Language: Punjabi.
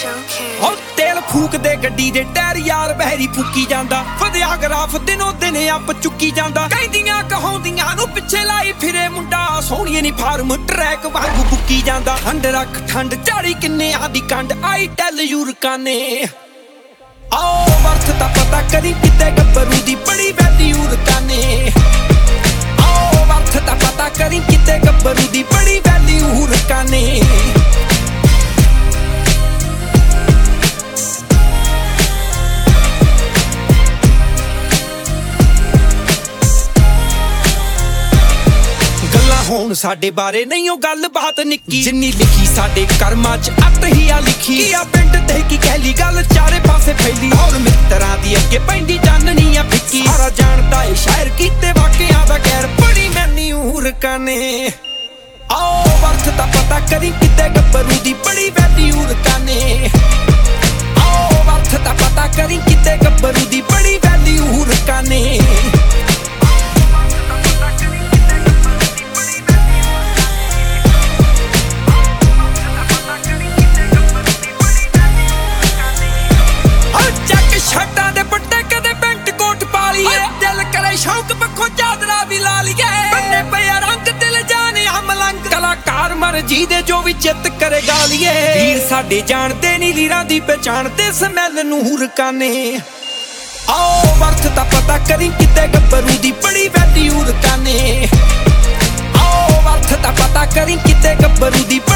और तेल फूक दे गड्डी दे टायर यार बहरी फूकी जांदा फदिया ग्राफ दिनों दिन आप चुकी जांदा कहदियां कहाउंदियां नू पिछे लाई फिरे मुंडा सोहणीए नी फार्म ट्रैक वांगू बुकी जांदा ठंड रख ठंड झाड़ी किन्ने आदी कंड आई टेल यू रकाने आओ वर्थ दा पता करी किते गब्बरू दी बड़ी वैल्यू रकाने आओ वर्थ दा पता करी किते गब्बरू दी बड़ी वैल्यू रकाने ਹੁਣ ਸਾਡੇ ਬਾਰੇ ਨਹੀਂ ਉਹ ਗੱਲ ਬਾਤ ਨਿੱਕੀ ਜਿੰਨੀ ਲਿਖੀ ਸਾਡੇ ਕਰਮਾਂ ਚ ਅੱਤ ਹੀ ਆ ਲਿਖੀ ਆ ਪਿੰਡ ਤੇ ਕੀ ਕਹਿਲੀ ਗੱਲ ਚਾਰੇ ਪਾਸੇ ਫੈਲੀ ਹੋਰ ਮਿੱਤਰਾਂ ਦੀ ਅੱਗੇ ਪੈਂਦੀ ਚਾਨਣੀ ਆ ਫਿੱਕੀ ਸਾਰਾ ਜਾਣਦਾ ਏ ਸ਼ਾਇਰ ਕੀਤੇ ਵਾਕਿਆਂ ਦਾ ਗੈਰ ਬੜੀ ਮੈਨੂ ਰਕਾਨੇ ਆਓ ਵਰਥ ਦਾ ਪਤਾ ਕਰੀ ਕਿਤੇ ਗੱਭਰੂ ਦੀ ਬੜੀ ਵੈਲਿਊ ਰਕਾਨੇ ਆਓ ਵਰਥ ਦਾ ਪਤਾ ਕਰੀ ਕਿਤੇ ਗੱਭਰੂ ਦੀ ਬੜੀ ਵੈਲਿਊ ਰਕਾਨੇ ਛੱਟਾਂ ਦੇ ਪੱਟੇ ਕਦੇ ਪੈਂਟ ਕੋਟ ਪਾ ਲਈਏ ਦਿਲ ਕਰੇ ਸ਼ੌਕ ਪੱਖੋਂ ਚਾਦਰਾ ਵੀ ਲਾ ਲਈਏ ਬੰਨੇ ਪਿਆ ਰੰਗ ਦਿਲ ਜਾਣੇ ਮਲੰਗ ਕਲਾਕਾਰ ਮਰਜੀ ਦੇ ਜੋ ਵੀ ਚਿੱਤ ਕਰੇ ਗਾ ਲਈਏ ਵੀਰ ਸਾਡੇ ਜਾਣਦੇ ਨੀ ਲੀਰਾਂ ਦੀ ਪਛਾਣ ਤੇ ਸਮੈਲ ਨੂੰ ਰਕਾਨੇ ਆਓ ਵਰਥ ਦਾ ਪਤਾ ਕਰੀ ਕਿਤੇ ਗੱਭਰੂ ਦੀ ਬੜੀ ਵੈਲਿਊ ਰਕਾਨੇ ਆਓ ਵਰਥ ਦਾ ਪਤਾ ਕਰੀ ਕਿਤੇ ਗੱਭਰੂ ਦੀ